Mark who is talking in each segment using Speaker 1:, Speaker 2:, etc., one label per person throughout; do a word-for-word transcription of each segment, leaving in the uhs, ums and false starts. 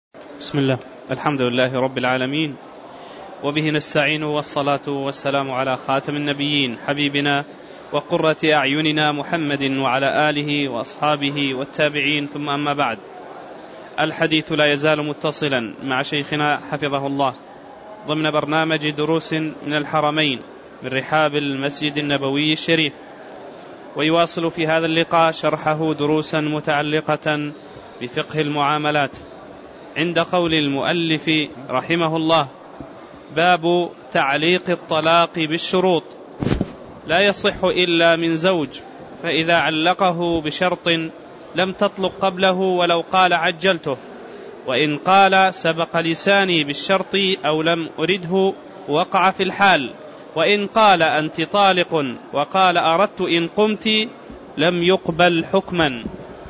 Speaker 1: بسم الله، الحمد لله رب العالمين، وبه نستعين، والصلاة والسلام على خاتم النبيين حبيبنا وقرة أعيننا محمد وعلى آله وأصحابه والتابعين، ثم أما بعد. الحديث لا يزال متصلا مع شيخنا حفظه الله ضمن برنامج دروس من الحرمين من رحاب المسجد النبوي الشريف، ويواصل في هذا اللقاء شرحه دروسا متعلقة بفقه المعاملات عند قول المؤلف رحمه الله: باب تعليق الطلاق بالشروط. لا يصح إلا من زوج، فإذا علقه بشرط لم تطلق قبله ولو قال عجلته، وإن قال سبق لساني بالشرط أو لم أرده وقع في الحال، وإن قال أنت طالق وقال أردت إن قمت لم يقبل حكما.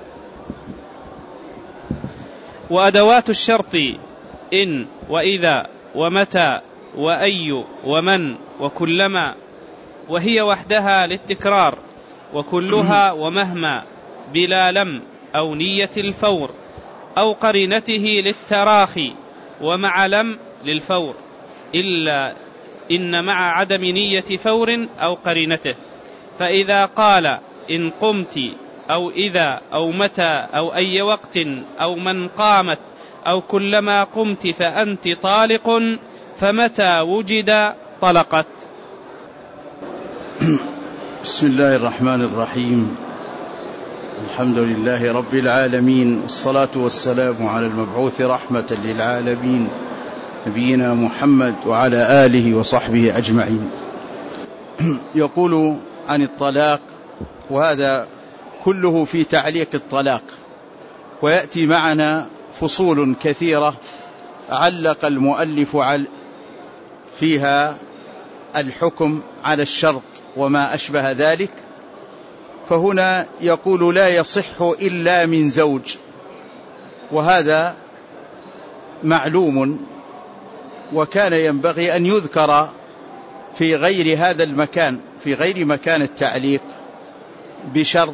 Speaker 1: وأدوات الشرط إن وإذا ومتى وأي ومن وكلما، وهي وحدها للتكرار، وكلها ومهما بلا لم أو نية الفور أو قرينته للتراخي، ومع لم للفور، إلا إن مع عدم نية فور أو قرينته. فإذا قال إن قمت أو إذا أو متى أو أي وقت أو من قامت أو كلما قمت فأنت طالق، فمتى وجد طلقت.
Speaker 2: بسم الله الرحمن الرحيم. الحمد لله رب العالمين، والصلاة والسلام على المبعوث رحمة للعالمين نبينا محمد وعلى آله وصحبه أجمعين. يقول عن الطلاق، وهذا كله في تعليق الطلاق، ويأتي معنا فصول كثيرة علق المؤلف فيها الحكم على الشرط وما أشبه ذلك. فهنا يقول لا يصح إلا من زوج، وهذا معلوم، وكان ينبغي أن يذكر في غير هذا المكان، في غير مكان التعليق بشرط،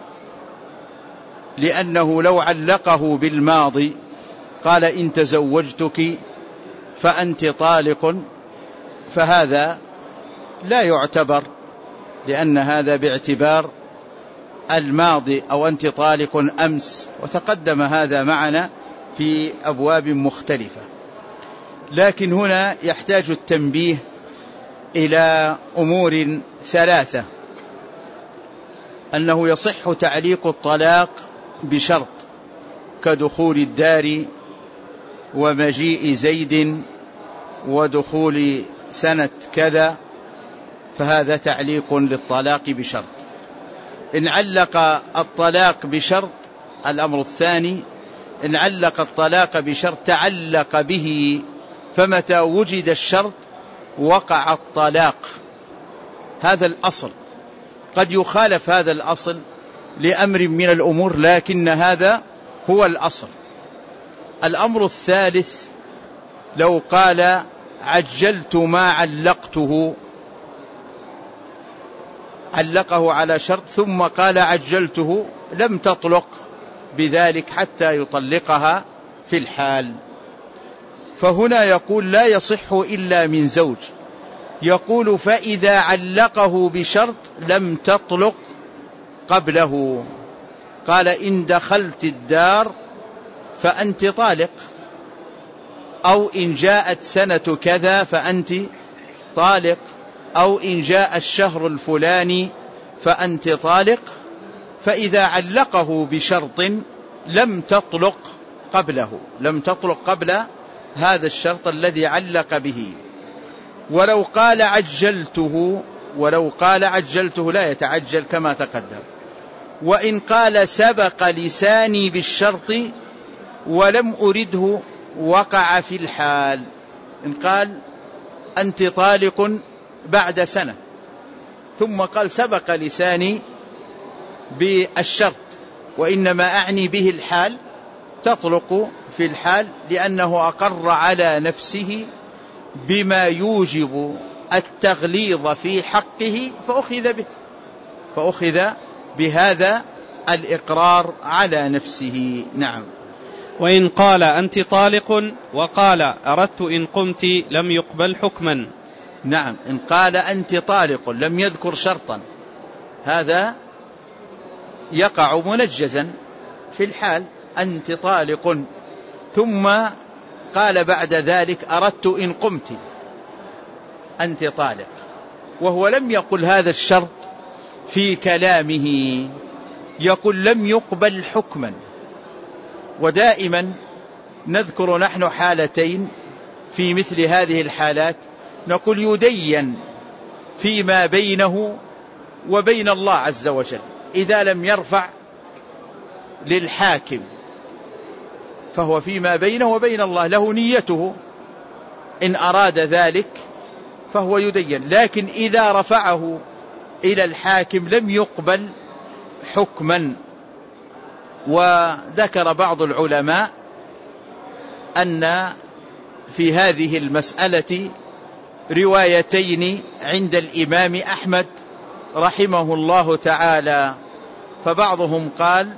Speaker 2: لأنه لو علقه بالماضي قال إن تزوجتك فأنت طالق، فهذا لا يعتبر، لأن هذا باعتبار الماضي، أو أنت طالق أمس، وتقدم هذا معنا في أبواب مختلفة. لكن هنا يحتاج التنبيه إلى أمور ثلاثة: أنه يصح تعليق الطلاق بشرط كدخول الدار ومجيء زيد ودخول سنة كذا، فهذا تعليق للطلاق بشرط. إن علق الطلاق بشرط، الأمر الثاني، إن علق الطلاق بشرط تعلق به، فمتى وجد الشرط وقع الطلاق. هذا الأصل. قد يخالف هذا الأصل لأمر من الأمور، لكن هذا هو الأصل. الأمر الثالث: لو قال عجلت ما علقته، علقه على شرط ثم قال عجلته، لم تطلق بذلك حتى يطلقها في الحال. فهنا يقول لا يصح إلا من زوج. يقول فإذا علقه بشرط لم تطلق قبله، قال إن دخلت الدار فأنت طالق، أو إن جاءت سنة كذا فأنت طالق، أو إن جاء الشهر الفلاني فأنت طالق. فإذا علقه بشرط لم تطلق قبله، لم تطلق قبل هذا الشرط الذي علق به. ولو قال عجلته، ولو قال عجلته لا يتعجل كما تقدم. وإن قال سبق لساني بالشرط ولم أرده وقع في الحال. إن قال أنت طالق بعد سنة، ثم قال سبق لساني بالشرط، وإنما أعني به الحال، تطلق في الحال، لأنه أقر على نفسه بما يوجب التغليظ في حقه فأخذ به، فأخذ بهذا الإقرار على نفسه. نعم.
Speaker 1: وإن قال أنت طالق وقال أردت إن قمت لم يقبل حكما.
Speaker 2: نعم، إن قال أنت طالق لم يذكر شرطا، هذا يقع منجزا في الحال، أنت طالق، ثم قال بعد ذلك أردت إن قمت أنت طالق، وهو لم يقل هذا الشرط في كلامه، يقول لم يقبل حكما. ودائما نذكر نحن حالتين في مثل هذه الحالات، نقول يدين فيما بينه وبين الله عز وجل. إذا لم يرفع للحاكم فهو فيما بينه وبين الله، له نيته، إن أراد ذلك فهو يدين. لكن إذا رفعه إلى الحاكم لم يقبل حكما. وذكر بعض العلماء أن في هذه المسألة روايتين عند الإمام أحمد رحمه الله تعالى، فبعضهم قال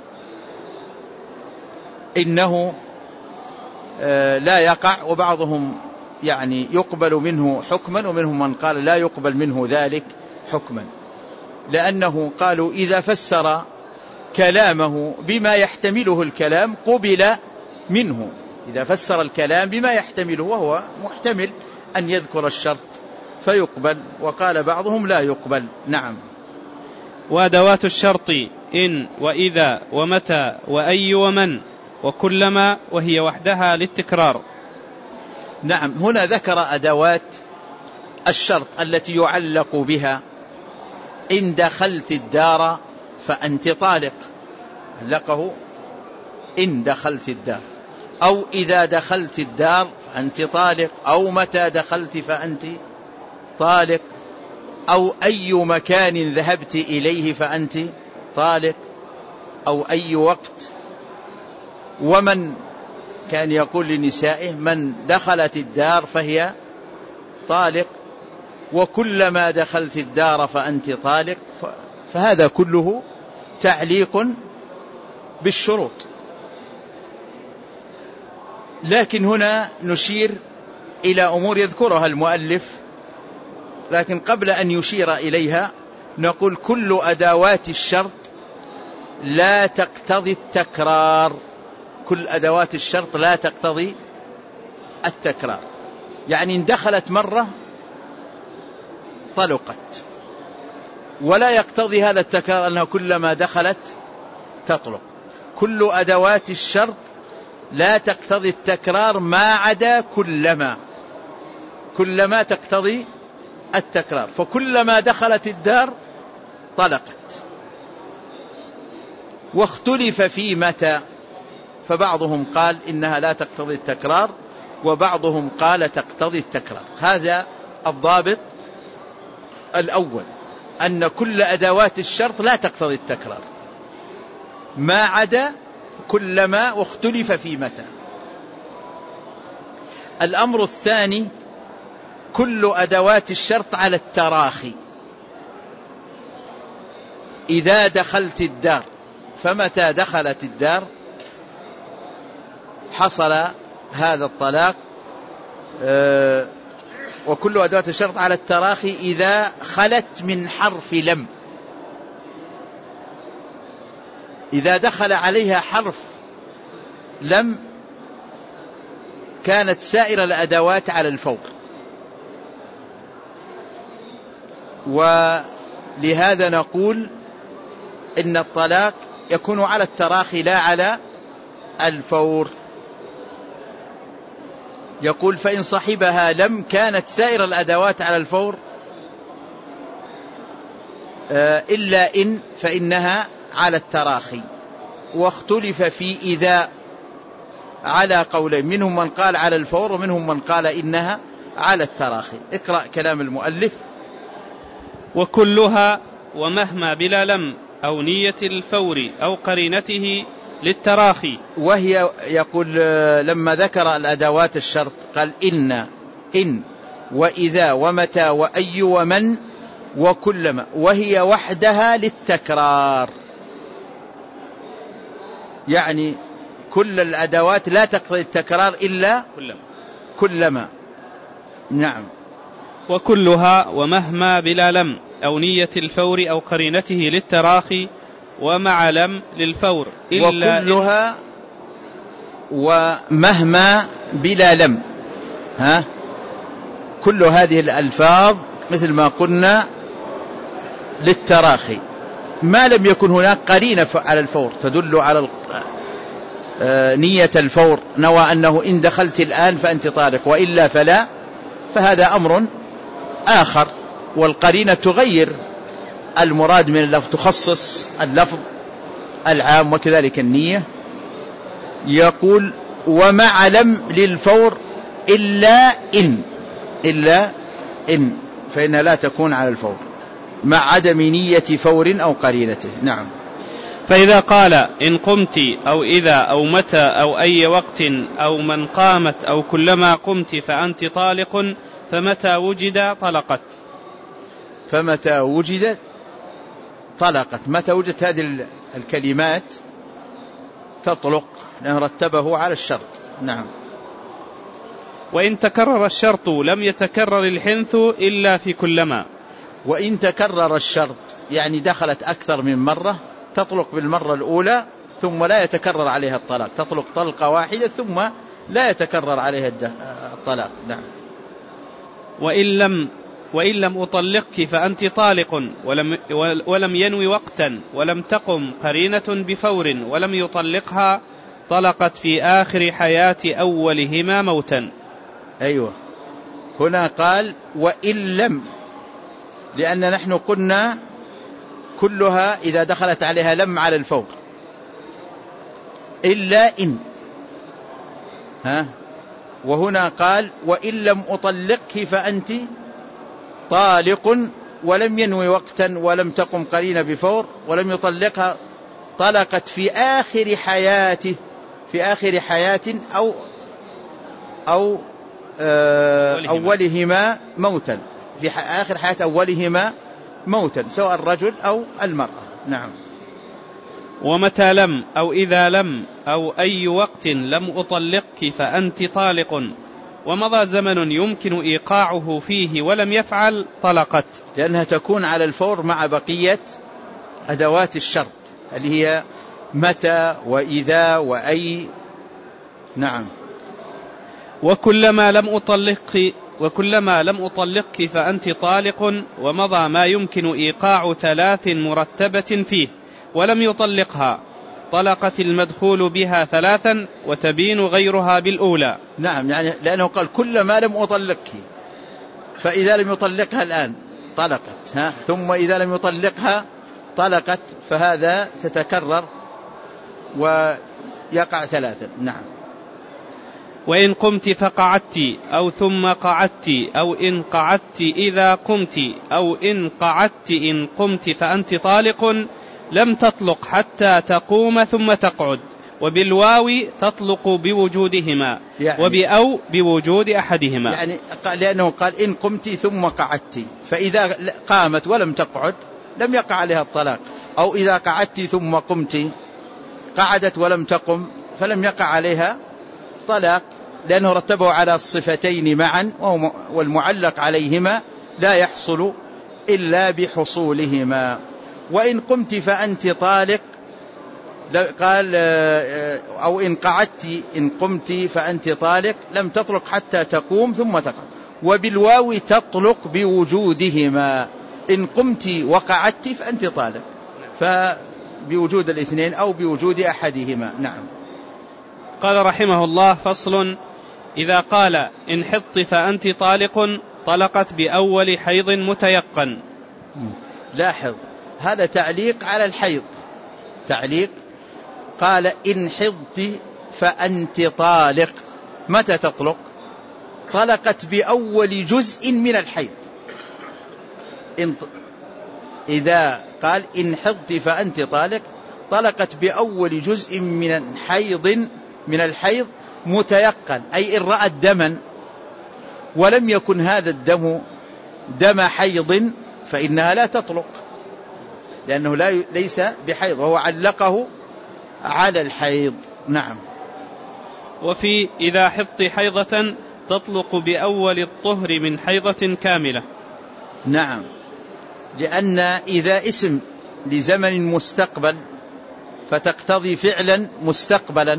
Speaker 2: إنه لا يقع، وبعضهم يعني يقبل منه حكما، ومنهم من قال لا يقبل منه ذلك حكما، لأنه قالوا إذا فسر كلامه بما يحتمله الكلام قبل منه، إذا فسر الكلام بما يحتمله وهو محتمل أن يذكر الشرط فيقبل. وقال بعضهم لا يقبل. نعم.
Speaker 1: وأدوات الشرط إن وإذا ومتى وأي ومن وكلما، وهي وحدها للتكرار.
Speaker 2: نعم، هنا ذكر أدوات الشرط التي يعلق بها. إن دخلت الدار فأنت طالق، علقه إن دخلت الدار، أو إذا دخلت الدار فأنت طالق، أو متى دخلت فأنت طالق، أو أي مكان ذهبت إليه فأنت طالق، أو أي وقت. ومن كان يقول لنسائه من دخلت الدار فهي طالق، وكلما دخلت الدار فأنت طالق. فهذا كله تعليق بالشروط. لكن هنا نشير إلى أمور يذكرها المؤلف، لكن قبل أن يشير إليها نقول كل أدوات الشرط لا تقتضي التكرار. كل أدوات الشرط لا تقتضي التكرار، يعني إن دخلت مرة طلقت، ولا يقتضي هذا التكرار أنها كلما دخلت تطلق. كل أدوات الشرط لا تقتضي التكرار ما عدا كلما، كلما تقتضي التكرار، فكلما دخلت الدار طلقت. واختلف في متى، فبعضهم قال إنها لا تقتضي التكرار، وبعضهم قال تقتضي التكرار. هذا الضابط الأول، أن كل أدوات الشرط لا تقتضي التكرار ما عدا كلما، واختلف في متى. الأمر الثاني كل أدوات الشرط على التراخي. إذا دخلت الدار، فمتى دخلت الدار حصل هذا الطلاق. أه وكل أدوات الشرط على التراخي إذا خلت من حرف لم. إذا دخل عليها حرف لم كانت سائر الأدوات على الفور. ولهذا نقول إن الطلاق يكون على التراخي لا على الفور. يقول فإن صحبها لم كانت سائر الأدوات على الفور إلا إن فإنها على التراخي. واختلف في إذا على قولين، منهم من قال على الفور ومنهم من قال إنها على التراخي. اقرأ كلام المؤلف.
Speaker 1: وكلها ومهما بلا لم أو نية الفور أو قرينته للتراخي.
Speaker 2: وهي يقول لما ذكر الأدوات الشرط قال إن إن وإذا ومتى وأي ومن وكلما، وهي وحدها للتكرار. يعني كل الأدوات لا تقتضي التكرار إلا
Speaker 1: كلما,
Speaker 2: كلما. نعم.
Speaker 1: وكلها ومهما بلا لم أو نية الفور أو قرينته للتراخي ومع لم للفور
Speaker 2: إلا وكلها ومهما بلا لم. ها كل هذه الألفاظ مثل ما قلنا للتراخي ما لم يكن هناك قرينة على الفور تدل على نية الفور، نوى أنه إن دخلت الآن فأنت طالق وإلا فلا، فهذا أمر آخر، والقرينة تغير المراد من اللفظ، تخصص اللفظ العام، وكذلك النية. يقول ومع لم للفور إلا إن إلا إن فإنها لا تكون على الفور مع عدم نية فور أو قرينته. نعم.
Speaker 1: فإذا قال إن قمت أو إذا أو متى أو أي وقت أو من قامت أو كلما قمت فأنت طالق فمتى وجد طلقت.
Speaker 2: فمتى وجد طلقت. متى وجدت هذه الكلمات تطلق لأن رتبه على الشرط. نعم.
Speaker 1: وإن تكرر الشرط لم يتكرر الحنث إلا في كلما.
Speaker 2: وإن تكرر الشرط يعني دخلت أكثر من مرة تطلق بالمرة الأولى ثم لا يتكرر عليها الطلاق، تطلق طلقة واحدة ثم لا يتكرر عليها الطلاق. نعم.
Speaker 1: وإن لم وإن لم أطلقك فأنت طالق ولم ولم ينوي وقتا ولم تقم قرينة بفور ولم يطلقها طلقت في آخر حياة أولهما موتا.
Speaker 2: أيوة. هنا قال وإن لم، لأن نحن قلنا كلها إذا دخلت عليها لم على الفور إلا إن. ها وهنا قال وإن لم أطلقك فأنت طالق ولم ينوي وقتا ولم تقم قرينة بفور ولم يطلقها طلقت في آخر حياته، في آخر حياة أو أو أولهما موتا، في آخر حياة أولهما موتا سواء الرجل أو المرأة. نعم.
Speaker 1: ومتى لم أو إذا لم أو أي وقت لم أطلقك فأنت طالق ومضى زمن يمكن إيقاعه فيه ولم يفعل طلقت،
Speaker 2: لأنها تكون على الفور مع بقية أدوات الشرط اللي هي متى وإذا وأي. نعم.
Speaker 1: وكلما لم أطلقك وكلما لم أطلقك فأنت طالق ومضى ما يمكن إيقاع ثلاث مرتبة فيه ولم يطلقها طلقت المدخول بها ثلاثا وتبين غيرها بالأولى.
Speaker 2: نعم، يعني لأنه قال كلما لم أطلقك، فإذا لم يطلقها الآن طلقت، ها ثم إذا لم يطلقها طلقت، فهذا تتكرر ويقع ثلاثا. نعم.
Speaker 1: وإن قمت فقعدت أو ثم قعدت أو إن قعدت إذا قمت أو إن قعدت إن قمت فأنت طالق لم تطلق حتى تقوم ثم تقعد، وبالواو تطلق بوجودهما يعني وبأو بوجود أحدهما.
Speaker 2: يعني لأنه قال إن قمت ثم قعدت، فإذا قامت ولم تقعد لم يقع عليها الطلاق، أو إذا قعدت ثم قمت قعدت ولم تقم فلم يقع عليها طلاق، لأنه رتبه على الصفتين معا والمعلق عليهما لا يحصل إلا بحصولهما. وإن قمت فأنت طالق قال أو إن قعدت إن قمت فأنت طالق لم تطلق حتى تقوم ثم تقعد، وبالواو تطلق بوجودهما، إن قمت وقعدت فأنت طالق، فبوجود الاثنين أو بوجود أحدهما. نعم.
Speaker 1: قال رحمه الله فصل: إذا قال إن حضت فأنت طالق طلقت بأول حيض متيقن.
Speaker 2: لاحظ هذا تعليق على الحيض، تعليق قال إن حضت فأنت طالق، متى تطلق؟ طلقت بأول جزء من الحيض. إن إذا قال إن حضت فأنت طالق طلقت بأول جزء من حيض من الحيض متيقن، أي إن رأت دما ولم يكن هذا الدم دم حيض فإنها لا تطلق، لأنه لا ليس بحيض، وهو علقه على الحيض. نعم.
Speaker 1: وفي إذا حضت حيضة تطلق بأول الطهر من حيضة كاملة.
Speaker 2: نعم، لأن إذا اسم لزمن مستقبل فتقتضي فعلا مستقبلا،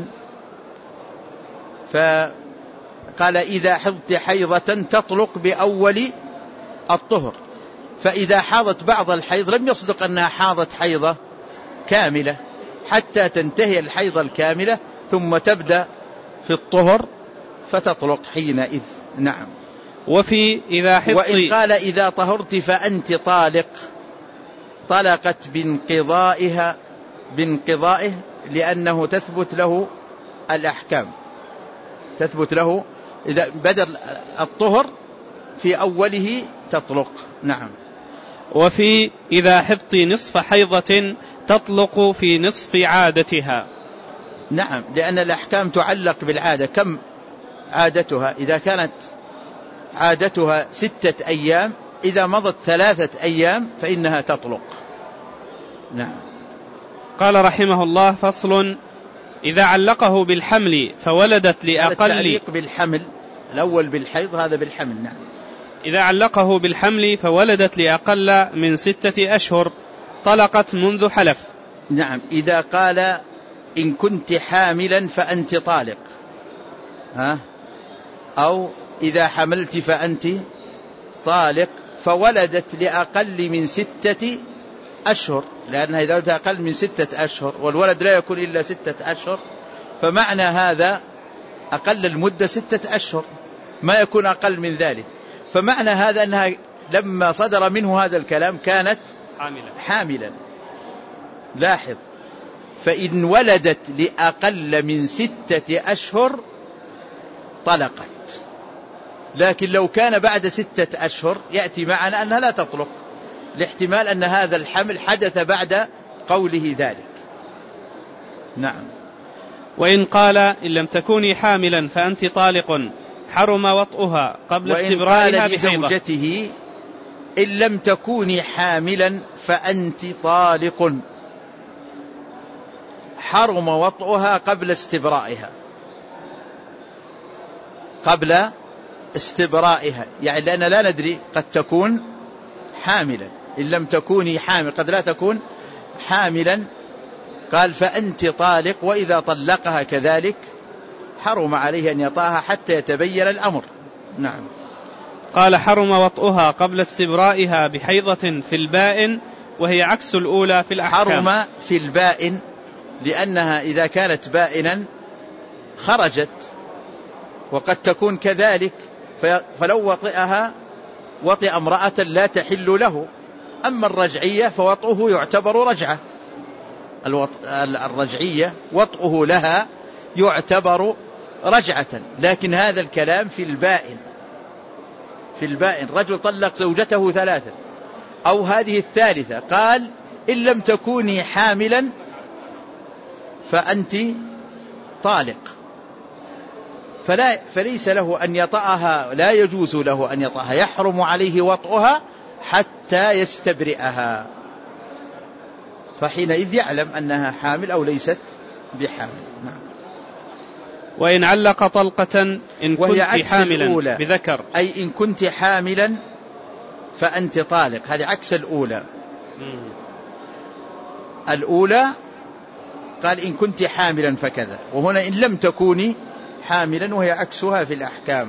Speaker 2: فقال إذا حضت حيضة تطلق بأول الطهر، فإذا حاضت بعض الحيض لم يصدق أنها حاضت حيضة كاملة حتى تنتهي الحيضة الكاملة ثم تبدأ في الطهر فتطلق حينئذ. نعم.
Speaker 1: وفي إذا حضت
Speaker 2: وإن قال إذا طهرت فأنت طالق طلقت بانقضائها بانقضائه، لأنه تثبت له الأحكام، تثبت له إذا بدأ الطهر في أوله تطلق. نعم.
Speaker 1: وفي إذا حضت نصف حيضة تطلق في نصف عادتها.
Speaker 2: نعم، لأن الأحكام تعلق بالعادة. كم عادتها؟ إذا كانت عادتها ستة أيام، إذا مضت ثلاثة أيام فإنها تطلق. نعم.
Speaker 1: قال رحمه الله: فصل: إذا علقه بالحمل فولدت لأقل.
Speaker 2: التعليق بالحمل الأول بالحيض، هذا بالحمل. نعم.
Speaker 1: إذا علقه بالحمل فولدت لأقل من ستة أشهر طلقت منذ حلف.
Speaker 2: نعم. إذا قال إن كنت حاملا فأنت طالق، ها، أو إذا حملت فأنت طالق، فولدت لأقل من ستة أشهر، لأنها إذا ولدت أقل من ستة أشهر والولد لا يكون إلا ستة أشهر، فمعنى هذا أقل المدة ستة أشهر، ما يكون أقل من ذلك. فمعنى هذا أنها لما صدر منه هذا الكلام كانت
Speaker 1: حاملا,
Speaker 2: حاملا. لاحظ، فإن ولدت لأقل من ستة أشهر طلقت، لكن لو كان بعد ستة أشهر يأتي معنا أنها لا تطلق، لاحتمال أن هذا الحمل حدث بعد قوله ذلك. نعم.
Speaker 1: وإن قال إن لم تكوني حاملا فأنت طالق حرم وطئها قبل استبرائها بحيضة.
Speaker 2: وإن قال لزوجته إن لم تكوني حاملا فأنت طالق حرم وطئها قبل استبرائها، قبل استبرائها، يعني لأن لا ندري قد تكون حاملا. إن لم تكوني حامل قد لا تكون حاملا، قال فأنت طالق، وإذا طلقها كذلك حرم عليه أن يطأها حتى يتبين الأمر. نعم.
Speaker 1: قال حرم وطئها قبل استبرائها بحيضة في البائن، وهي عكس الأولى في الأحكام.
Speaker 2: حرم في البائن لأنها إذا كانت بائنا خرجت، وقد تكون كذلك، فلو وطئها وطئ امرأة لا تحل له. أما الرجعية فوطئه يعتبر رجعة، الرجعية وطئه لها يعتبر رجعة. لكن هذا الكلام في البائن، في البائن رجل طلق زوجته ثلاثة أو هذه الثالثة، قال إن لم تكوني حاملا فأنت طالق، فلا فليس له أن يطأها، لا يجوز له أن يطأها، يحرم عليه وطئها حتى يستبرئها، فحينئذ يعلم أنها حامل أو ليست بحامل. نعم.
Speaker 1: وإن علق طلقة إن كنت حاملا بذكر،
Speaker 2: أي إن كنت حاملا فأنت طالق، هذه عكس الأولى. مم. الأولى قال إن كنت حاملا فكذا، وهنا إن لم تكوني حاملا، وهي عكسها في الأحكام.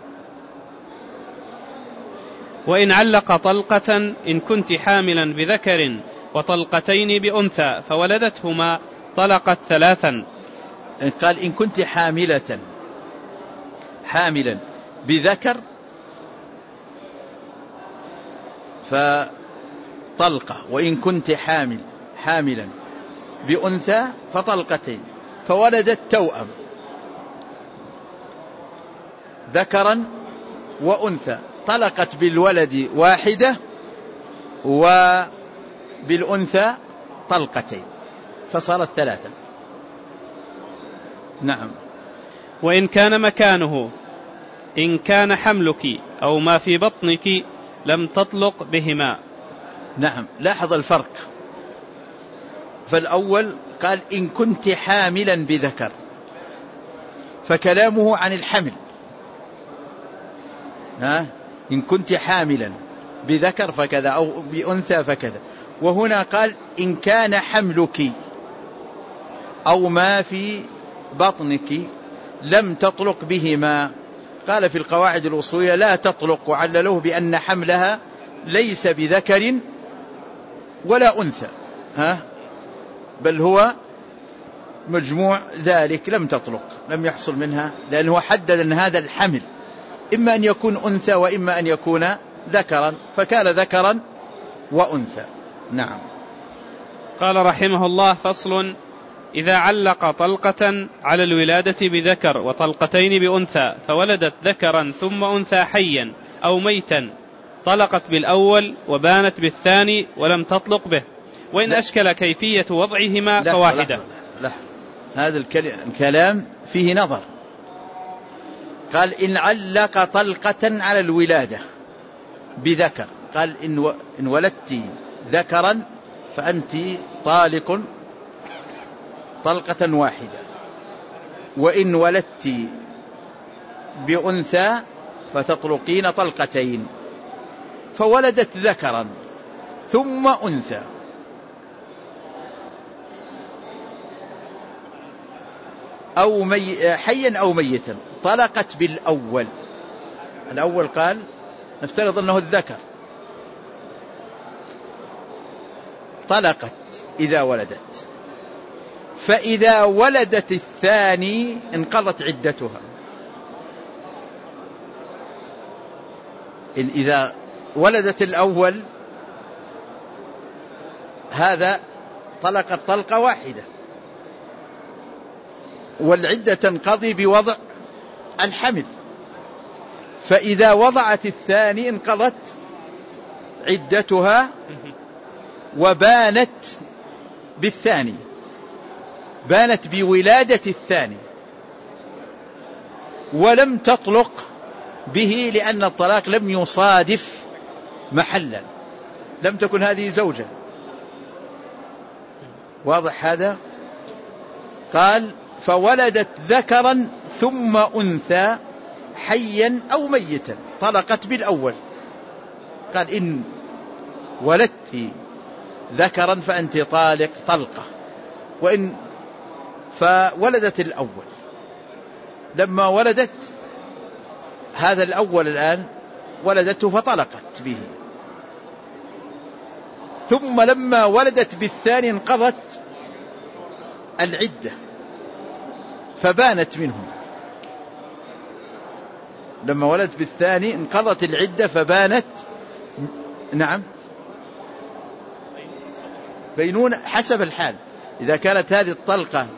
Speaker 1: وإن علق طلقة إن كنت حاملا بذكر وطلقتين بأنثى فولدتهما طلقت ثلاثا.
Speaker 2: قال إن كنت حاملة، حاملا بذكر فطلقة، وإن كنت حامل حاملا بأنثى فطلقتين، فولدت توأم ذكرا وأنثى، طلقت بالولد واحدة وبالأنثى طلقتين، فصارت ثلاثة. نعم.
Speaker 1: وإن كان مكانه إن كان حملك أو ما في بطنك لم تطلق بهما.
Speaker 2: نعم. لاحظ الفرق، فالأول قال إن كنت حاملا بذكر، فكلامه عن الحمل، ها إن كنت حاملا بذكر فكذا أو بأنثى فكذا. وهنا قال إن كان حملك أو ما في بطنك لم تطلق بهما. قال في القواعد الأصولية لا تطلق، وعللوه بأن حملها ليس بذكر ولا أنثى، ها بل هو مجموع ذلك، لم تطلق، لم يحصل منها، لأنه حدد أن هذا الحمل إما أن يكون أنثى وإما أن يكون ذكرا، فكان ذكرا وأنثى. نعم.
Speaker 1: قال رحمه الله: فصل: إذا علق طلقة على الولادة بذكر وطلقتين بأنثى فولدت ذكرا ثم أنثى حيا أو ميتا، طلقت بالأول وبانت بالثاني ولم تطلق به، وإن لا. أشكل كيفية وضعهما لا فواحدة.
Speaker 2: لا لا. هذا الكلام فيه نظر. قال إن علق طلقة على الولادة بذكر، قال إن ولدت ذكرا فأنت طالق طلقة واحدة، وإن ولدت بأنثى فتطلقين طلقتين. فولدت ذكرا ثم أنثى، أو مي حيا أو ميتا، طلقت بالأول. الأول قال نفترض أنه الذكر، طلقت إذا ولدت، فإذا ولدت الثاني انقضت عدتها. إن إذا ولدت الأول هذا طلقت طلقة واحدة، والعدة تنقضي بوضع الحمل، فإذا وضعت الثاني انقضت عدتها وبانت بالثاني، بانت بولادة الثاني ولم تطلق به، لأن الطلاق لم يصادف محلا، لم تكن هذه زوجة. واضح هذا؟ قال فولدت ذكرا ثم أنثى حيا أو ميتا، طلقت بالأول. قال إن ولدت ذكرا فأنت طالق طلقة، وإن فولدت الأول، لما ولدت هذا الأول الآن ولدته فطلقت به، ثم لما ولدت بالثاني انقضت العدة فبانت منه. لما ولدت بالثاني انقضت العدة فبانت. نعم، بينون حسب الحال. إذا كانت هذه الطلقة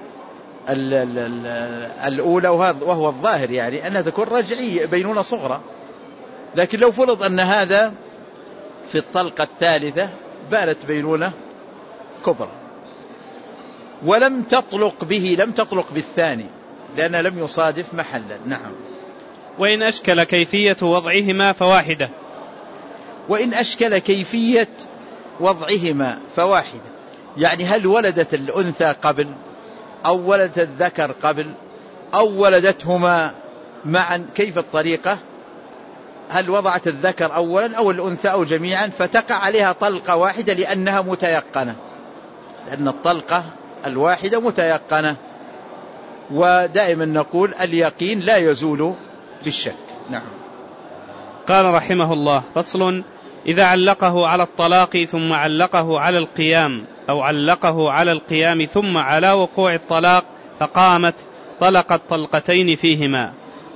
Speaker 2: الأولى وهو الظاهر يعني أنها تكون رجعية بينونة صغرى، لكن لو فرض أن هذا في الطلقة الثالثة بانت بينونة كبرى ولم تطلق به، لم تطلق بالثاني لأنها لم يصادف محلا. نعم.
Speaker 1: وإن أشكل كيفية وضعهما فواحدة.
Speaker 2: وإن أشكل كيفية وضعهما فواحدة، يعني هل ولدت الأنثى قبل أو ولدت الذكر قبل أو ولدتهما معا، كيف الطريقة؟ هل وضعت الذكر أولا أو الأنثى أو جميعا، فتقع عليها طلقة واحدة لأنها متيقنة، لأن الطلقة الواحدة متيقنة، ودائما نقول اليقين لا يزول بالشك. نعم.
Speaker 1: قال رحمه الله: فصل: إذا علقه على الطلاق ثم علقه على القيام، أو علقه على القيام ثم على وقوع الطلاق فقامت، طلقت طلقتين فيهما.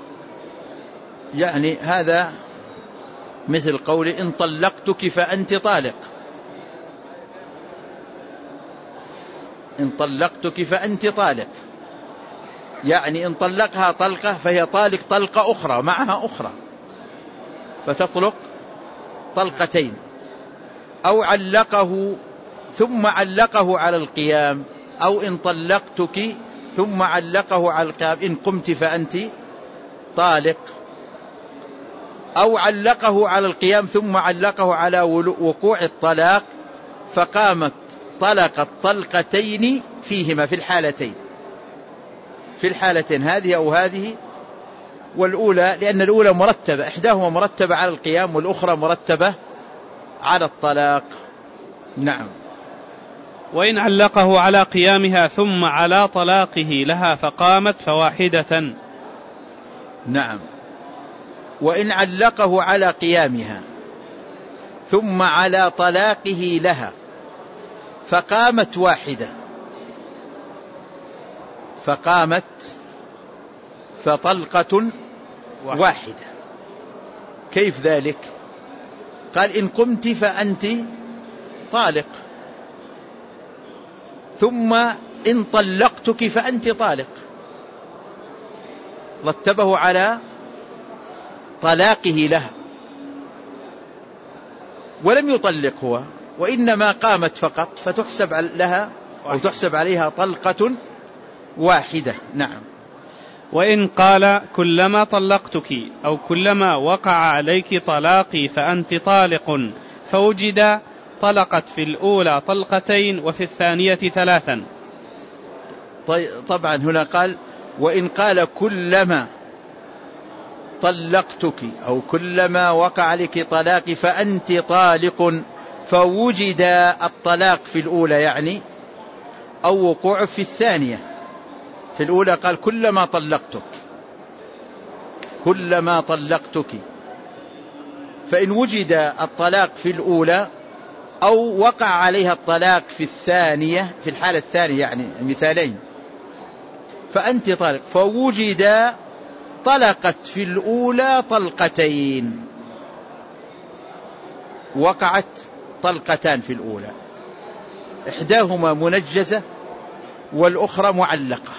Speaker 2: يعني هذا مثل قول إن طلقتك فأنت طالق، إن طلقتك فأنت طالق، يعني إن طلقها طلقة فهي طالق طلقة أخرى معها أخرى، فتطلق طلقتين. أو علقه ثم علقه على القيام، أو إن طلقتك ثم علقه على القيام إن قمت فأنت طالق، أو علقه على القيام ثم علقه على وقوع الطلاق فقامت، طلقت طلقتين فيهما في الحالتين. في الحالتين هذه أو هذه، والأولى لأن الأولى مرتبة، إحداهما مرتبة على القيام والأخرى مرتبة على الطلاق. نعم.
Speaker 1: وإن علقه على قيامها ثم على طلاقه لها فقامت فواحدة.
Speaker 2: نعم. وإن علقه على قيامها ثم على طلاقه لها فقامت واحدة، فقامت فطلقة واحدة. كيف ذلك؟ قال إن قمت فأنت طالق، ثم إن طلقتك فأنت طالق، رتبه على طلاقه لها ولم يطلق هو، وإنما قامت فقط، فتحسب لها أو تحسب عليها طلقة واحدة. نعم.
Speaker 1: وإن قال كلما طلقتك أو كلما وقع عليك طلاقي فأنت طالق، فوجد طلقت في الأولى طلقتين وفي الثانية ثلاثا.
Speaker 2: طبعا هنا قال وإن قال كلما طلقتك أو كلما وقع عليك طلاقي فأنت طالق، فوجد الطلاق في الأولى يعني أو وقوع في الثانية. في الأولى قال كلما طلقتك كلما طلقتك، فإن وجد الطلاق في الأولى أو وقع عليها الطلاق في الثانية، في الحالة الثانية يعني مثالين، فأنت طالق، فوجد طلقت في الأولى طلقتين، وقعت طلقتان في الأولى، إحداهما منجزة والأخرى معلقة.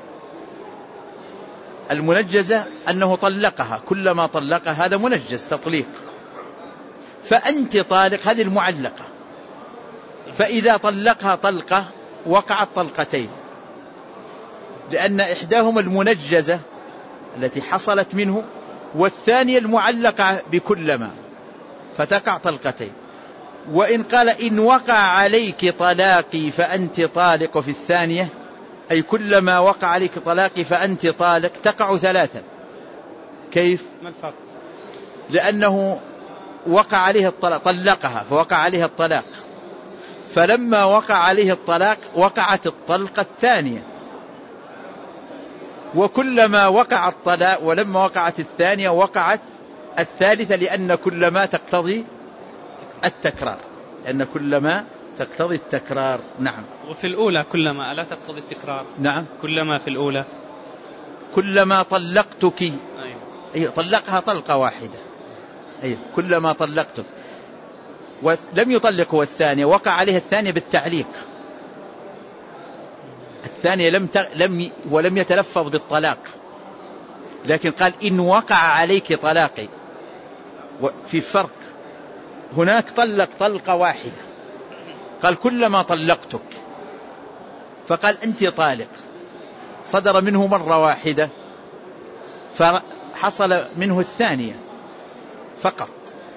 Speaker 2: المنجزة أنه طلقها كلما طلقها، هذا منجز تطليق. فأنت طالق هذه المعلقة، فإذا طلقها طلقة وقعت طلقتين، لأن إحداهما المنجزة التي حصلت منه، والثانية المعلقة بكلما، فتقع طلقتين. وإن قال إن وقع عليك طلاقي فأنت طالق في الثانية، أي كلما وقع عليك طلاقي فأنت طالق، تقع ثلاثا. كيف؟
Speaker 1: ما الفرق؟
Speaker 2: لأنه وقع عليه الطلاق، طلقها فوقع عليها الطلاق، فلما وقع عليه الطلاق وقعت الطلقة الثانية، وكلما وقع الطلاق ولما وقعت الثانية وقعت الثالثة، لأن كلما تقتضي التكرار، لأن كلما تقتضي التكرار. نعم.
Speaker 1: وفي الأولى كلما ألا تقتضي التكرار؟
Speaker 2: نعم.
Speaker 1: كلما في الأولى
Speaker 2: كلما طلقتك.
Speaker 1: أيوة.
Speaker 2: أيوة. طلقها طلقة واحدة. أيوة. كلما طلقتك، ولم يطلق هو الثانية، وقع عليها الثانية بالتعليق، الثانية لم ت... لم ولم يتلفظ بالطلاق، لكن قال إن وقع عليك طلاقي، في فرق. هناك طلق طلقة واحدة، قال كلما طلقتك، فقال أنت طالق، صدر منه مرة واحدة، فحصل منه الثانية فقط،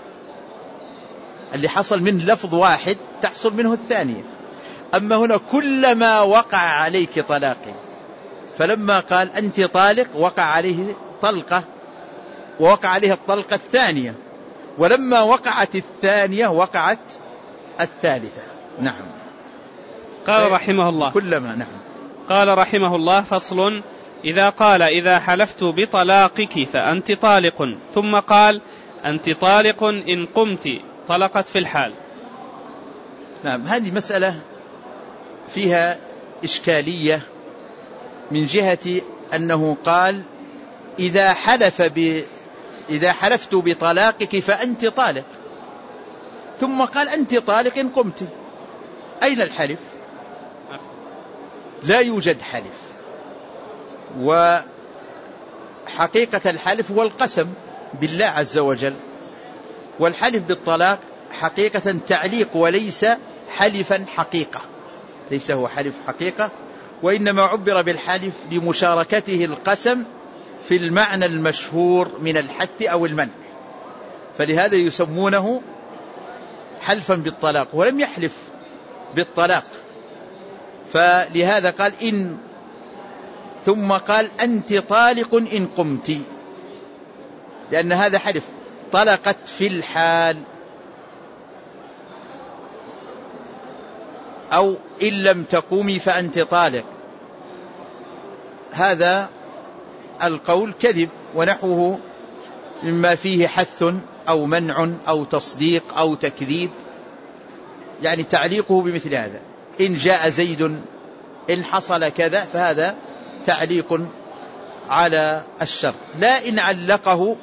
Speaker 2: اللي حصل منه لفظ واحد تحصل منه الثانية. أما هنا كلما وقع عليك طلاقي، فلما قال أنت طالق وقع عليه طلقة، ووقع عليه الطلقة الثانية، ولما وقعت الثانية وقعت الثالثة. نعم.
Speaker 1: قال رحمه الله
Speaker 2: كلما. نعم.
Speaker 1: قال رحمه الله فصل: إذا قال إذا حلفت بطلاقك فأنت طالق، ثم قال أنت طالق إن قمت، طلقت في الحال.
Speaker 2: نعم. هذه مسألة فيها إشكالية من جهة أنه قال إذا حلف ب إذا حلفت بطلاقك فأنت طالق، ثم قال أنت طالق إن قمت. أين الحلف؟ لا يوجد حلف، وحقيقة الحلف هو القسم بالله عز وجل، والحلف بالطلاق حقيقة تعليق وليس حلفا حقيقة، ليس هو حلف حقيقة، وإنما عبر بالحلف لمشاركته القسم في المعنى المشهور من الحث أو المنع، فلهذا يسمونه حلفا بالطلاق، ولم يحلف بالطلاق. فلهذا قال إن ثم قال أنت طالق إن قمت، لأن هذا حلف. طلقت في الحال، أو إن لم تقومي فأنت طالق، هذا القول كذب ونحوه مما فيه حث أو منع أو تصديق أو تكذيب، يعني تعليقه بمثل هذا. إن جاء زيد، إن حصل كذا، فهذا تعليق على الشرط. لا إن علقه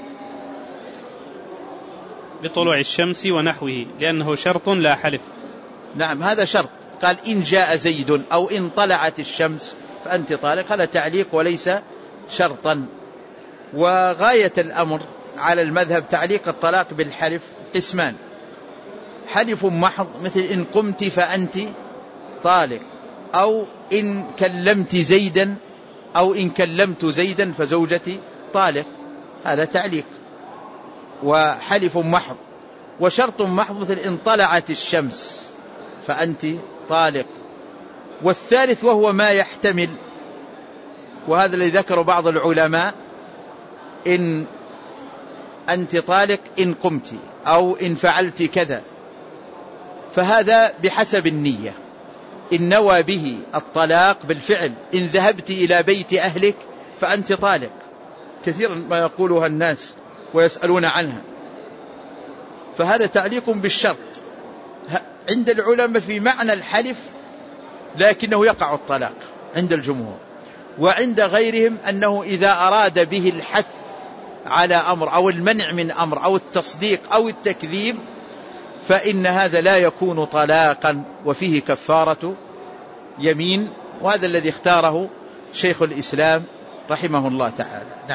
Speaker 1: بطلوع الشمس ونحوه، لأنه شرط لا حلف.
Speaker 2: نعم، هذا شرط. قال إن جاء زيد أو إن طلعت الشمس فأنت طالق، هذا تعليق وليس شرطا. وغاية الأمر على المذهب تعليق الطلاق بالحلف قسمان: حلف محض مثل إن قمت فأنت طالق، أو إن كلمت زيدا، أو إن كلمت زيدا فزوجتي طالق، هذا تعليق وحلف محض. وشرط محض مثل إن طلعت الشمس فأنت طالق. والثالث وهو ما يحتمل، وهذا الذي ذكره بعض العلماء: إن أنت طالق إن قمت، أو إن فعلت كذا، فهذا بحسب النية. إن نوى به الطلاق بالفعل، إن ذهبت إلى بيت أهلك فأنت طالق، كثيرا ما يقولها الناس ويسألون عنها، فهذا تعليق بالشرط عند العلماء في معنى الحلف، لكنه يقع الطلاق عند الجمهور. وعند غيرهم أنه إذا أراد به الحث على أمر أو المنع من أمر أو التصديق أو التكذيب، فإن هذا لا يكون طلاقا وفيه كفارة يمين، وهذا الذي اختاره شيخ الإسلام رحمه الله تعالى. نعم.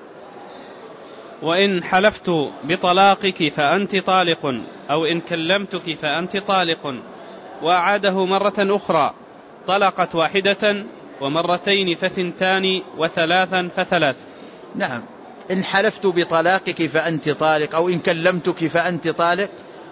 Speaker 1: وإن حلفت بطلاقك فأنت طالق، أو إن كلمتك فأنت طالق، وأعاده مرة أخرى، طلقت واحدة ومرتين فثنتان وثلاثا فثلاث.
Speaker 2: نعم. إن حلفت بطلاقك فأنت طالق، أو إن كلمتك فأنت طالق،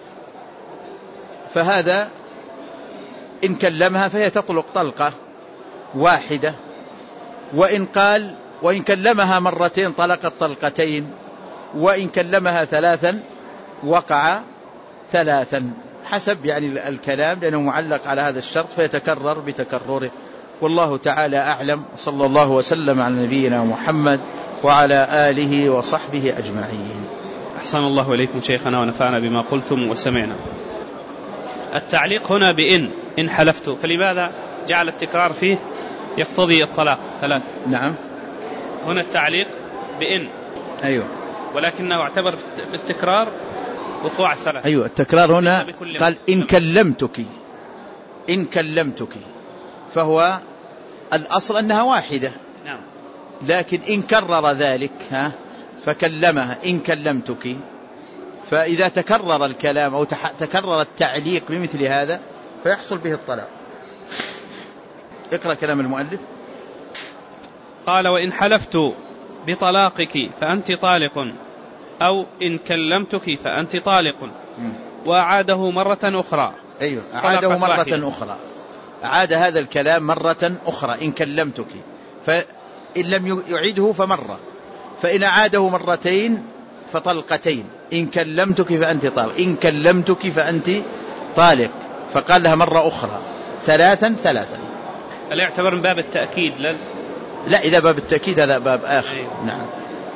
Speaker 2: فهذا إن كلمها فهي تطلق طلقة واحدة. وإن قال وإن كلمها مرتين طلقت طلقتين، وإن كلمها ثلاثا وقع ثلاثا، حسب يعني الكلام، لأنه معلق على هذا الشرط فيتكرر بتكرره. والله تعالى أعلم، صلى الله وسلم على نبينا محمد وعلى آله وصحبه أجمعين.
Speaker 1: أحسن الله إليكم شيخنا ونفعنا بما قلتم وسمعنا. التعليق هنا بإن، إن حلفت، فلماذا جعل التكرار فيه يقتضي الطلاق ثلاثة؟
Speaker 2: نعم،
Speaker 1: هنا التعليق بإن،
Speaker 2: أيوة،
Speaker 1: ولكنه اعتبر في التكرار وقوع الثلاثة.
Speaker 2: أيوة، التكرار هنا قال إن كلمتك، إن كلمتك، فهو الأصل أنها واحدة.
Speaker 1: نعم.
Speaker 2: لكن إن كرر ذلك ها فكلمها إن كلمتك، فإذا تكرر الكلام أو تكرر التعليق بمثل هذا فيحصل به الطلاق. اقرأ كلام المؤلف.
Speaker 1: قال: وإن حلفت بطلاقك فأنت طالق، أو إن كلمتك فأنت طالق، وأعاده مرة أخرى.
Speaker 2: أيوة، أعاده مرة واحدة. أخرى، أعاد هذا الكلام مرة أخرى. إن كلمتك، فإن لم يعيده فمرة، فإن أعاده مرتين فطلقتين. إن كلمتك فأنت طالق، إن كلمتك فأنت طالق، فقال لها مرة أخرى، ثلاثا ثلاثا.
Speaker 1: هل يعتبر من باب التأكيد؟ لا,
Speaker 2: لا، إذا باب التأكيد هذا باب آخر.
Speaker 1: أيوة.
Speaker 2: نعم.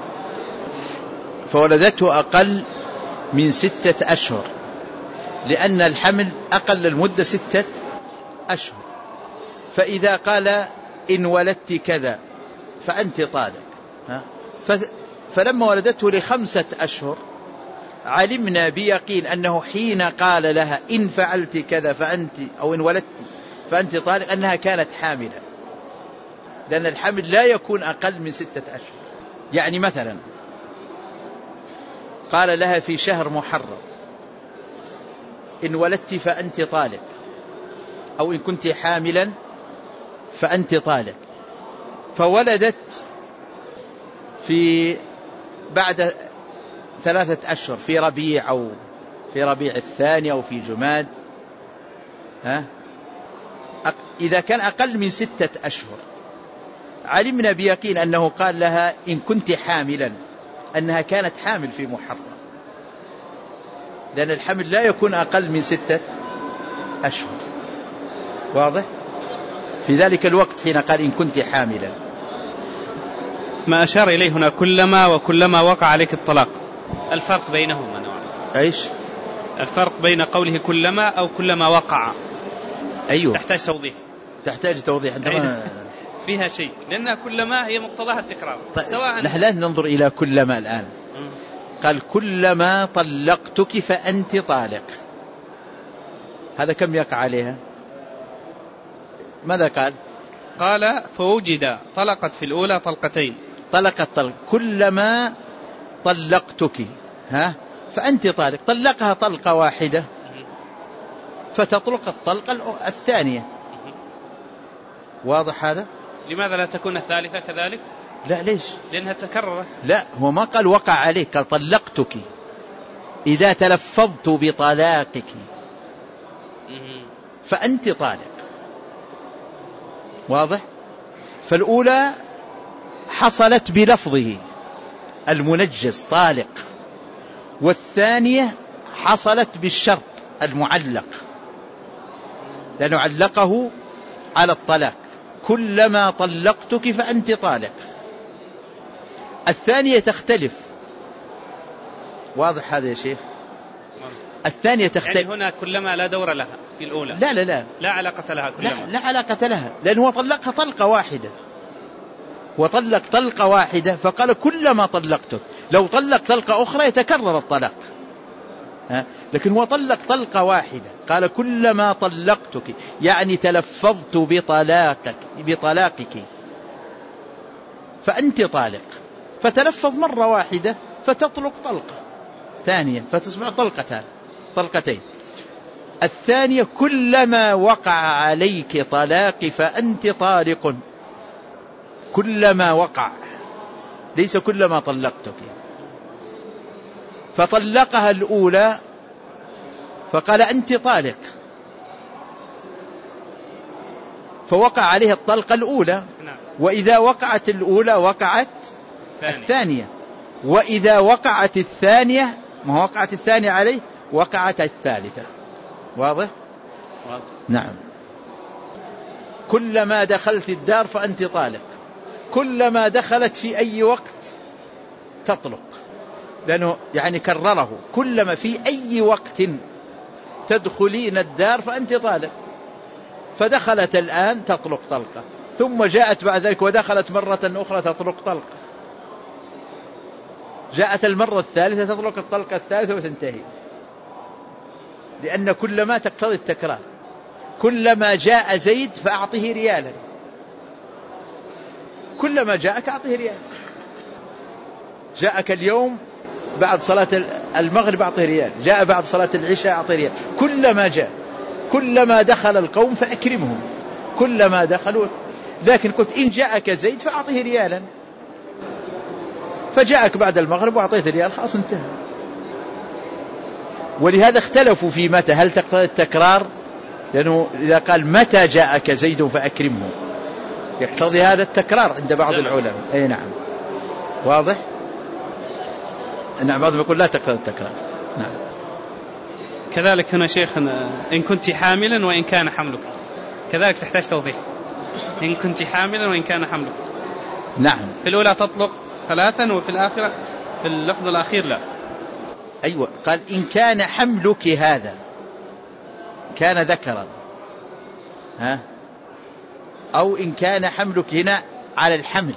Speaker 2: فولدته أقل من ستة أشهر، لأن الحمل أقل المدة ستة أشهر. فإذا قال إن ولدت كذا فأنت طالق، ها؟ فلما ولدته لخمسة أشهر علمنا بيقين أنه حين قال لها إن فعلت كذا فأنت، أو إن ولدت فأنت طالق، أنها كانت حاملة، لأن الحمل لا يكون أقل من ستة أشهر. يعني مثلا قال لها في شهر محرم إن ولدت فأنت طالق، أو إن كنت حاملا فأنت طالق، فولدت في بعد ثلاثة أشهر في ربيع أو في ربيع الثاني أو في جماد، ها؟ إذا كان أقل من ستة أشهر علمنا بيقين أنه قال لها إن كنت حاملا، أنها كانت حامل في محرم، لأن الحمل لا يكون أقل من ستة أشهر. واضح؟ في ذلك الوقت حين قال إن كنت حاملا.
Speaker 1: ما أشار إليه هنا كلما وكلما وقع عليك الطلاق، الفرق بينهما نوعا.
Speaker 2: أيش
Speaker 1: الفرق بين قوله كلما أو كلما وقع؟
Speaker 2: أيوه
Speaker 1: تحتاج توضيح.
Speaker 2: تحتاج توضيح عندما
Speaker 1: فيها شيء، لأن كلما هي مقتضاها التكرار.
Speaker 2: طيب
Speaker 1: سواء
Speaker 2: نحن لا ننظر إلى كلما الآن.
Speaker 1: م.
Speaker 2: قال كلما طلقتك فأنت طالق، هذا كم يقع عليها؟ ماذا قال؟
Speaker 1: قال فوجد طلقت في الأولى طلقتين.
Speaker 2: طلقت طلق كلما طلقتك ها فأنت طالق، طلقها طلقة واحدة فتطلق الطلقة الثانية. واضح هذا؟
Speaker 1: لماذا لا تكون الثالثة كذلك؟
Speaker 2: لا ليش؟
Speaker 1: لأنها تكررت.
Speaker 2: لا، هو ما قال وقع عليك، قال طلقتك إذا تلفظت بطلاقك فأنت طالق. واضح؟ فالأولى حصلت بلفظه المنجز طالق، والثانية حصلت بالشرط المعلق، لأنه علقه على الطلاق كلما طلقتك فأنت طالق. الثانية تختلف. واضح هذا يا شيخ؟ الثانية تختلف.
Speaker 1: يعني هنا كلما لا دور لها في الأولى.
Speaker 2: لا لا لا
Speaker 1: لا علاقة لها كلما.
Speaker 2: لا, لا علاقة لها، لأنه طلقها طلقة واحدة، وطلق طلقة واحدة فقال كلما طلقتك. لو طلق طلقة أخرى يتكرر الطلاق، لكن هو طلق طلقة واحدة قال كلما طلقتك، يعني تلفظت بطلاقك بطلاقك فأنت طالق، فتلفظ مرة واحدة فتطلق طلقة ثانية فتصبح طلقتان طلقتين. الثانية كلما وقع عليك طلاق فأنت طالق، كلما وقع ليس كلما طلقتك. فطلقها الأولى فقال أنت طالق، فوقع عليها الطلقة الأولى، وإذا وقعت الأولى وقعت الثانية، وإذا وقعت الثانية ما وقعت الثانية عليه وقعت الثالثة. واضح؟ واضح. نعم. كلما دخلت الدار فأنت طالق، كلما دخلت في أي وقت تطلق، لأنه يعني كرره كلما في أي وقت تدخلين الدار فأنت طالق، فدخلت الآن تطلق طلقة، ثم جاءت بعد ذلك ودخلت مرة أخرى تطلق طلقة، جاءت المرة الثالثة تطلق الطلقة الثالثة وتنتهي، لأن كلما تقتضي التكرار. كلما جاء زيد فأعطه ريالا، كلما جاءك أعطه ريال. جاءك اليوم بعد صلاة المغرب أعطه ريال، جاء بعد صلاة العشاء أعطه ريال، كلما جاء. كلما دخل القوم فأكرمهم، كلما دخلوا. لكن قلت إن جاءك زيد فأعطه ريالا، فجاءك بعد المغرب وأعطيت ريال، خلاص انتهى. ولهذا اختلفوا في متى، هل تقتضي التكرار؟ لأنه إذا قال متى جاءك زيد فأكرمه يقتضي هذا التكرار عند بعض العلماء. أي نعم. واضح؟ نعم. بعضهم يقول لا تقتضي التكرار. نعم.
Speaker 1: كذلك هنا شيخنا إن كنت حاملا وإن كان حملك، كذلك تحتاج توضيح. إن كنت حاملا وإن كان حملك.
Speaker 2: نعم.
Speaker 1: في الأولى تطلق ثلاثا وفي الآخرة في اللفظ الأخير لا.
Speaker 2: أيوة. قال إن كان حملك هذا كان ذكرا، ها، أو إن كان حملك هنا على الحمل،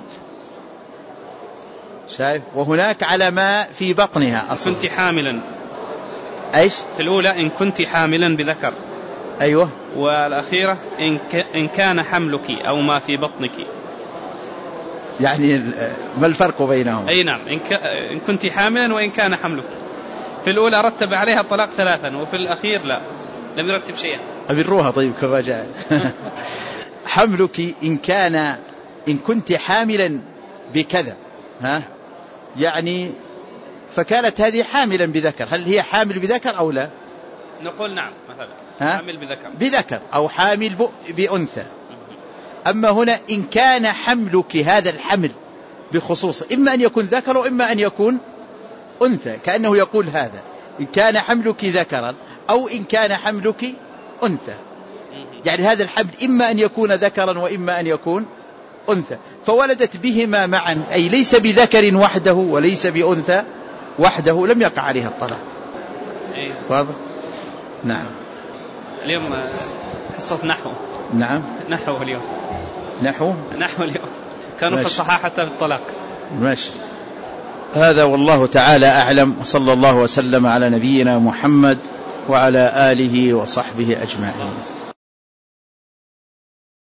Speaker 2: شايف، وهناك على ما في بطنها أصلا.
Speaker 1: كنت حاملا.
Speaker 2: أيش؟
Speaker 1: في الأولى إن كنت حاملا بذكر.
Speaker 2: أيوة.
Speaker 1: والأخيرة إن, ك... إن كان حملك أو ما في بطنك.
Speaker 2: يعني ما الفرق بينهم؟
Speaker 1: أي نعم. إن, ك... إن كنت حاملا وإن كان حملك. في الأولى رتب عليها الطلاق ثلاثا، وفي الأخير لا، لم يرتب شيئا.
Speaker 2: أبروها طيب كما جاء. حملك إن كان إن كنت حاملا بكذا، ها، يعني فكانت هذه حاملا بذكر، هل هي حامل بذكر أو لا؟
Speaker 1: نقول نعم مثلا
Speaker 2: ها؟
Speaker 1: حامل بذكر،
Speaker 2: بذكر أو حامل بأنثى. أما هنا إن كان حملك هذا الحمل بخصوص إما أن يكون ذكر وإما أن يكون أنثى، كأنه يقول هذا إن كان حملك ذكرا أو إن كان حملك أنثى، يعني هذا الحمل إما أن يكون ذكرا وإما أن يكون أنثى، فولدت بهما معا، أي ليس بذكر وحده وليس بأنثى وحده، لم يقع عليها الطلاق. واضح؟ نعم.
Speaker 1: اليوم حصة نحو.
Speaker 2: نعم.
Speaker 1: نحو اليوم.
Speaker 2: نحو.
Speaker 1: نحو اليوم. كانوا في الصحاح حتى في الطلاق.
Speaker 2: ماشي. هذا والله تعالى أعلم، وصلى الله وسلم على نبينا محمد وعلى آله وصحبه أجمعين.